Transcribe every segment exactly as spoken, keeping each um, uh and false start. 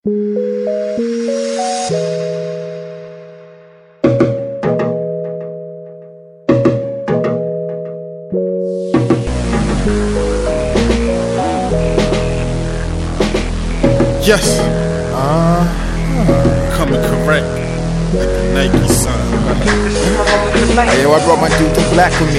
Yes, uh, coming correct, like the Nike sign. Hey, yo, I brought my dude D Black with me.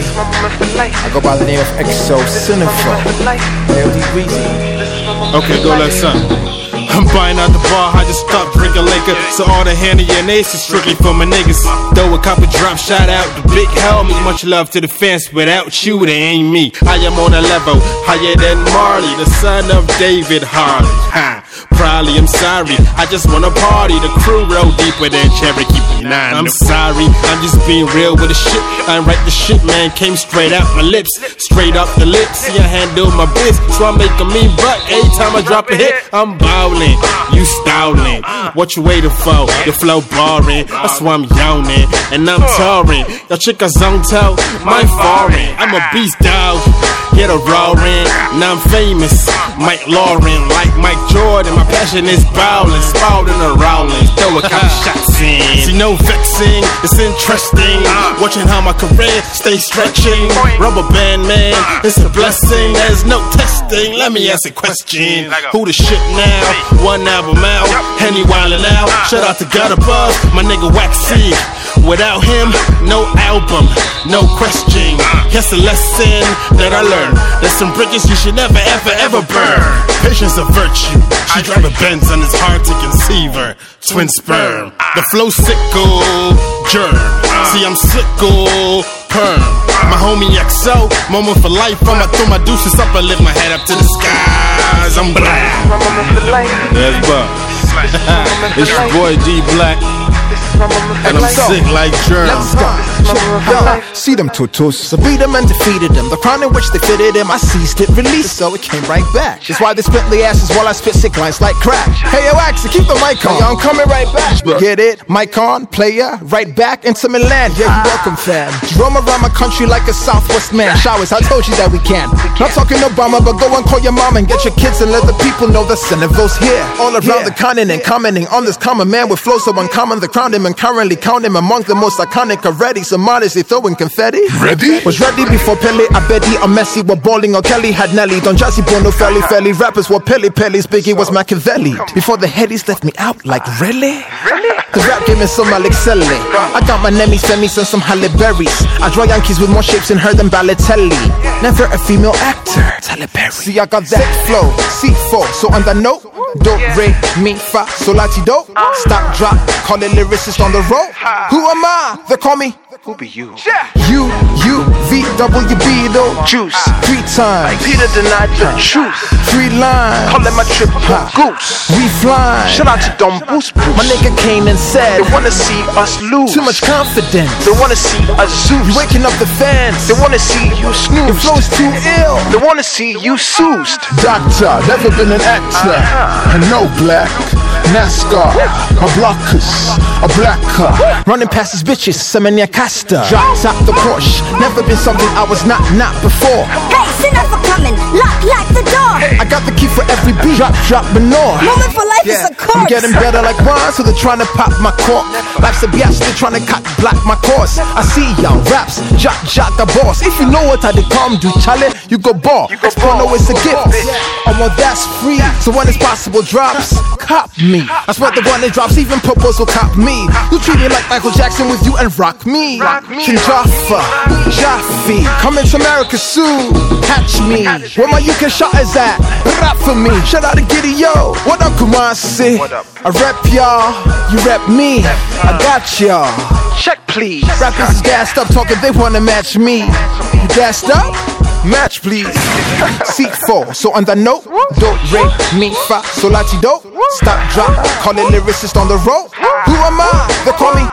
I go by the name of X O Cinepho. Hey, yo, D Weezy. Okay, go let son. I'm buying out the bar, I just stopped drinking liquor. So all the Henny and Ace is strictly for my niggas. Throw a couple drop, shout out the big helmet. Much love to the fans, without you they ain't me. I am on a level higher than Marley, the son of David Harley. Ha. Probably I'm sorry, I just wanna party. The crew roll deeper than Cherokee nine. I'm sorry, I'm just being real with the shit. I ain't write the shit, man, came straight out my lips. Straight up the lips, see I handle my biz. So I'm making me butt, every time I drop a hit, I'm bowling, you styling. What you waiting for? The flow boring, that's why I'm yawning. And I'm touring, your chick a zone toe, mine foreign. I'm a beast dog, get a roaring. Now I'm famous, Mike Lauren, like Mike Jordan. My passion is bowling, spouting and rolling. Throw a couple shots in. See, no vexing, it's interesting. Watching how my career stay stretching. Rubber band man, it's a blessing. There's no testing. Let me ask a question. Who the shit now? One album out, Henny wildin' out. Shout out to Gutter Buzz, my nigga Waxy. Without him, no album, no question. Here's a lesson that I learned. There's some bridges you should never, ever, ever burn. Patience a virtue. She drive a Benz and it's hard to conceive her. Twin sperm. The flow sickle, germ. See, I'm sickle, perm. My homie X O, moment for life. I'ma throw my deuces up and lift my head up to the skies. I'm black. That's Buck. It's your boy D Black. And I'm sick like germs. Let's go. Yo, see them tutus, so beat them and defeated them. The crown in which they fitted him, I seized it, released, so it came right back. That's why they split the asses while I spit sick lines like crack. Hey yo, Axel, keep the mic on. Yo, I'm coming right back. Get it? Mic on, player, right back into Milan. Yeah, you welcome, fam. Roam around my country like a Southwest man. Showers, I told you that we can. Not talking Obama, but go and call your mom and get your kids and let the people know the Cinevo's here. All around the continent, commenting on this common man with flow so uncommon. The crown him and currently count him among the most iconic already. Some modesty throwing confetti. Ready? Was ready before Pele, Abedi, or Messi were balling, or Kelly had Nelly. Don Jazzy, Bono, Felly, Felly. Rappers were Pele, Pelly's. Biggie was Machiavelli. Before the headies left me out, like really? Really? The rap game is so Malexelli. I got my Nemis, Femis, and some Halle Berries. I draw Yankees with more shapes in her than Balotelli. Never a female actor. Halle Berry. See, I got that flow. C four. So on that note, do, re, mi, fa, so la, ti, do. Stop, drop, call it lyricist on the road. Who am I? They call me. Who be you? U, U, V, W, B, though. Juice. Three times. Peter denied the truth. Three lines. Call it my triple goose. We fly. Shout out to Don Boost Bruce. My nigga came and said they wanna see us lose. Too much confidence. They wanna see us Zeus. You waking up the fans. They wanna see you snooze. Your flow's too ill. They wanna see you soused. Doctor, never been an actor. And no black. NASCAR, a blockers, a black car. Running past these bitches, Semenya Casta. Drop top the Porsche, never been something I was not, not before. Hey, never coming, lock, lock the door. I got the key for every beat. Drop, drop, manure. Moment for life Yeah, is a course. I'm getting better like wine, so they're trying to pop my cork. Life's a biatch, they're trying to cock block my course. I see y'all raps, jock, jock, a boss. If you know what I did come do, chale, you go ball. Exporno is a gift. I want that's free, so when it's possible drops, cop me. That's what the one that drops, even Popos will cop me. You treat me like Michael Jackson with you and rock me. King Jaffa, Jaffe, coming to America soon. Catch me, where my U K shot is at. Rap for me, shout out to Giddy Yo. What up, Kumasi? I rep y'all, you rep me. I got y'all. Check please. Rappers is gassed up, talking they wanna match me. You gassed up? Match please. Seat four. So on that note, do, re, mi, fa, so la, ti, do. Stop, drop, call it lyricist on the road. Who am I? They call me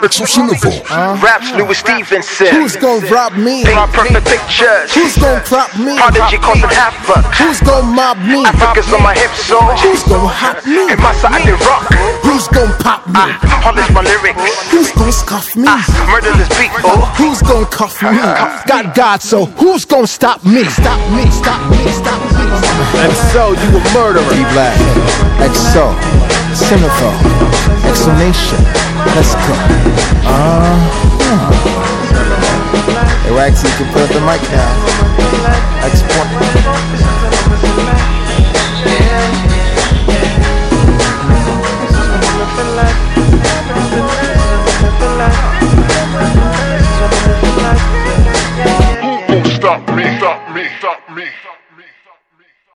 uh, Raps Louis Stevenson. Who's gonna rob me? Paint perfect pictures. Who's gonna crop me? Prodigy causing havoc. Who's gonna mob me? Africa's on my hips, so Who's gonna hop me? in my side they rock. Who's gonna pop me? I polish my lyrics. Who's gonna scuff me? Murder this beat, oh. Who's gonna cuff me? Got God, so who's gonna stop me? Stop me, stop me, stop me. And so you a murderer. D Black, X O. Senegal, Exonation, let's go. Uh-huh. Hey, Waxy, you can put up the mic now. Export